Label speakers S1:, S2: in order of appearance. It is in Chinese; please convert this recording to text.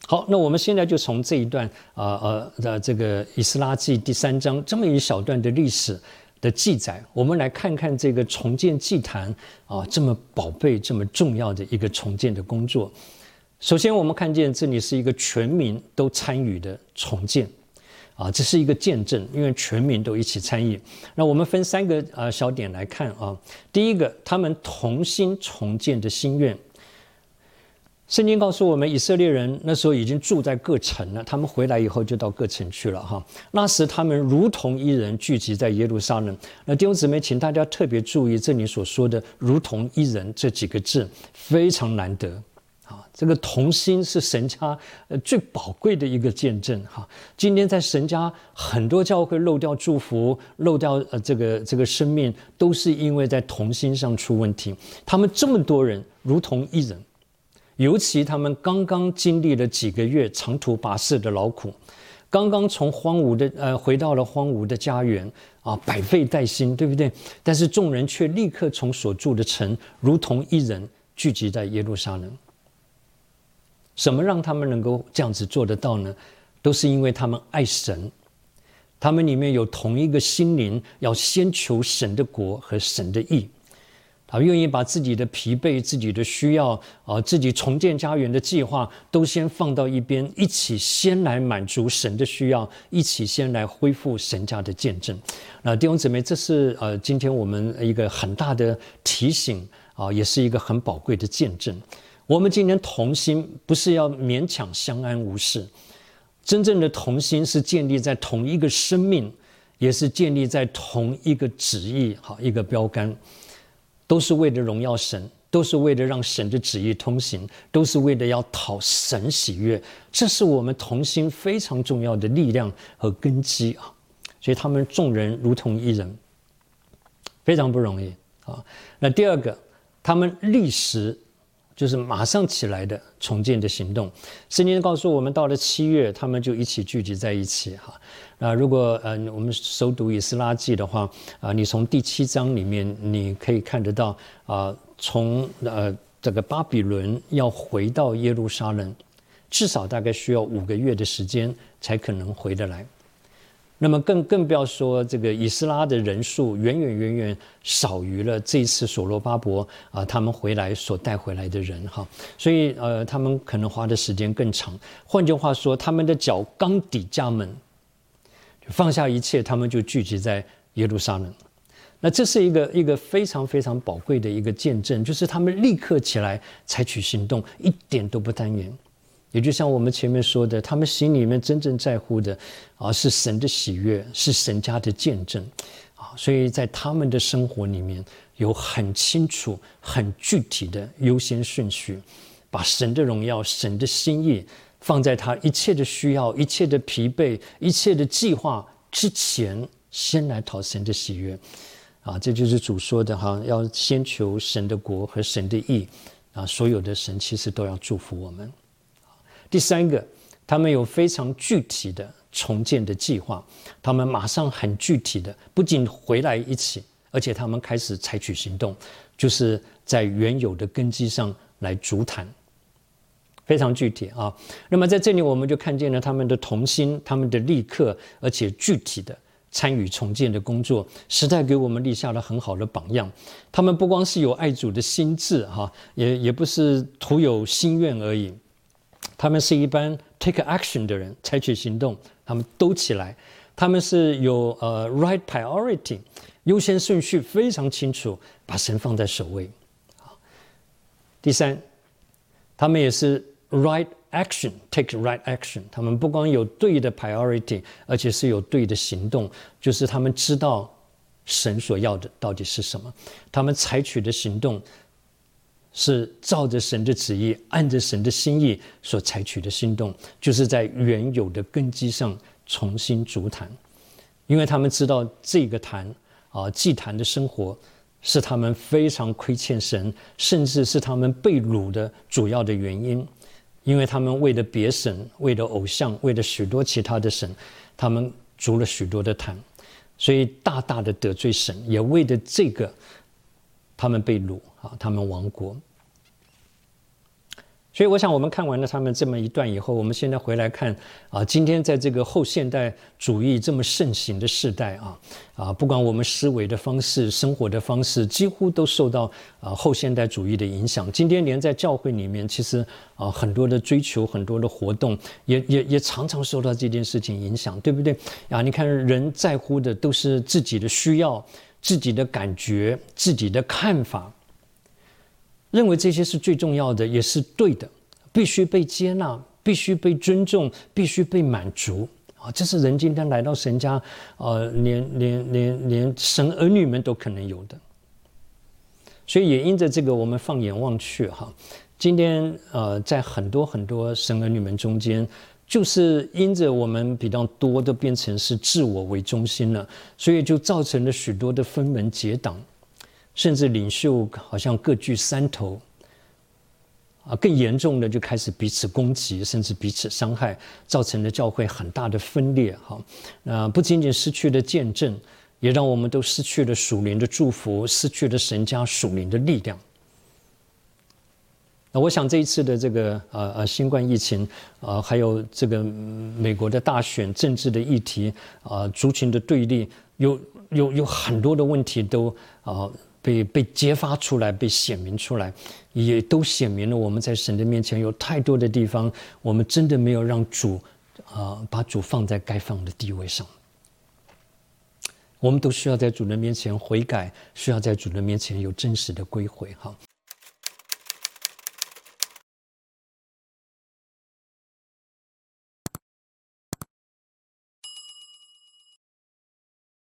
S1: 好，那我们现在就从这一段这个以斯拉记第3章这么一小段的历史的记载，我们来看看这个重建祭坛这么宝贝、这么重要的一个重建的工作。首先，我们看见这里是一个全民都参与的重建这是一个见证，因为全民都一起参与。那我们分3个小点来看第一个，他们同心重建的心愿。圣经告诉我们，以色列人那时候已经住在各城了，他们回来以后就到各城去了那时他们如同一人聚集在耶路撒冷。那弟兄姊妹，请大家特别注意这里所说的如同一人这几个字，非常难得这个同心是神家最宝贵的一个见证今天在神家很多教会漏掉祝福，漏掉这个生命，都是因为在同心上出问题。他们这么多人如同一人，尤其他们刚刚经历了几个月长途跋涉的劳苦，刚刚从回到了荒芜的家园百废待兴，对不对？但是众人却立刻从所住的城如同一人聚集在耶路撒冷。什么让他们能够这样子做得到呢？都是因为他们爱神，他们里面有同一个心灵，要先求神的国和神的义。他愿意把自己的疲惫、自己的需要自己重建家园的计划都先放到一边，一起先来满足神的需要，一起先来恢复神家的见证。弟兄姊妹，这是今天我们一个很大的提醒也是一个很宝贵的见证。我们今天同心不是要勉强相安无事，真正的同心是建立在同一个生命，也是建立在同一个旨意一个标杆，都是为了荣耀神，都是为了让神的旨意通行，都是为了要讨神喜悦。这是我们同心非常重要的力量和根基所以他们众人如同一人，非常不容易那第二个，他们立时就是马上起来的重建的行动。圣经告诉我们，到了7月，他们就一起聚集在一起如果我们熟读以斯拉记的话你从第7章里面你可以看得到从这个巴比伦要回到耶路撒冷，至少大概需要5个月的时间才可能回得来。那么更不要说这个以斯拉的人数远远少于了这一次所罗巴伯他们回来所带回来的人所以他们可能花的时间更长。换句话说，他们的脚刚抵家门，放下一切，他们就聚集在耶路撒冷。那这是一个非常非常宝贵的一个见证，就是他们立刻起来采取行动，一点都不耽延。也就像我们前面说的，他们心里面真正在乎的是神的喜悦，是神家的见证所以在他们的生活里面有很清楚很具体的优先顺序，把神的荣耀、神的心意放在他一切的需要、一切的疲惫、一切的计划之前，先来讨神的喜悦这就是主说的要先求神的国和神的义所有的神其实都要祝福我们。第3个，他们有非常具体的重建的计划，他们马上很具体的不仅回来一起，而且他们开始采取行动，就是在原有的根基上来筑坛，非常具体那么在这里我们就看见了他们的同心，他们的立刻而且具体的参与重建的工作，实在给我们立下了很好的榜样。他们不光是有爱主的心志也不是徒有心愿而已，他们是一般 take action 的人，采取行动，他们都起来。他们是有right priority， 优先顺序非常清楚，把神放在首位。第3，他们也是 right action， take right action， 他们不光有对的 priority， 而且是有对的行动，就是他们知道神所要的到底是什么，他们采取的行动是照着神的旨意，按着神的心意所采取的行动，就是在原有的根基上重新筑坛。因为他们知道这个坛祭坛的生活是他们非常亏欠神，甚至是他们被掳的主要的原因。因为他们为了别神，为了偶像，为了许多其他的神，他们筑了许多的坛，所以大大的得罪神，也为了这个他们被掳他们亡国。 所以我想我们看完了他们这么一段以后，我们现在回来看今天在这个后现代主义这么盛行的时代不管我们思维的方式、生活的方式，几乎都受到后现代主义的影响。今天连在教会里面，其实很多的追求、很多的活动也常常受到这件事情影响，对不对你看人在乎的都是自己的需要、自己的感觉、自己的看法，认为这些是最重要的，也是对的，必须被接纳，必须被尊重，必须被满足这是人今天来到神家连神儿女们都可能有的。所以也因着这个，我们放眼望去今天在很多很多神儿女们中间，就是因着我们比较多都变成是自我为中心了，所以就造成了许多的分门结党，甚至领袖好像各据山头更严重的就开始彼此攻击，甚至彼此伤害，造成了教会很大的分裂不仅仅失去了见证，也让我们都失去了属灵的祝福，失去了神家属灵的力量。那我想这一次的这个新冠疫情还有这个美国的大选、政治的议题族群的对立，有很多的问题都被揭发出来，被显明出来，也都显明了我们在神的面前有太多的地方，我们真的没有让主把主放在该放的地位上。我们都需要在主的面前悔改，需要在主的面前有真实的归回